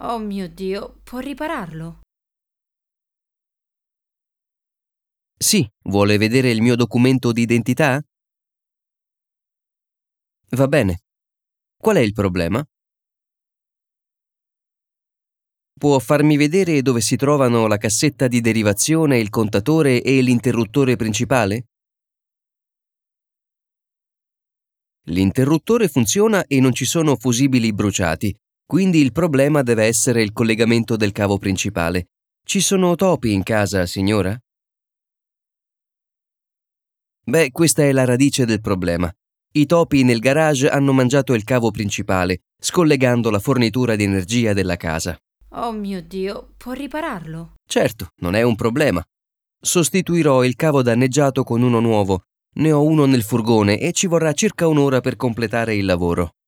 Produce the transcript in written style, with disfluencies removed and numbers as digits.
Oh mio Dio, può ripararlo? Sì, vuole vedere il mio documento di identità? Va bene. Qual è il problema? Può farmi vedere dove si trovano la cassetta di derivazione, il contatore e l'interruttore principale? L'interruttore funziona e non ci sono fusibili bruciati, quindi il problema deve essere il collegamento del cavo principale. Ci sono topi in casa, signora? Beh, questa è la radice del problema. I topi nel garage hanno mangiato il cavo principale, scollegando la fornitura di energia della casa. Oh mio Dio, può ripararlo? Certo, non è un problema. Sostituirò il cavo danneggiato con uno nuovo. Ne ho uno nel furgone e ci vorrà circa un'ora per completare il lavoro.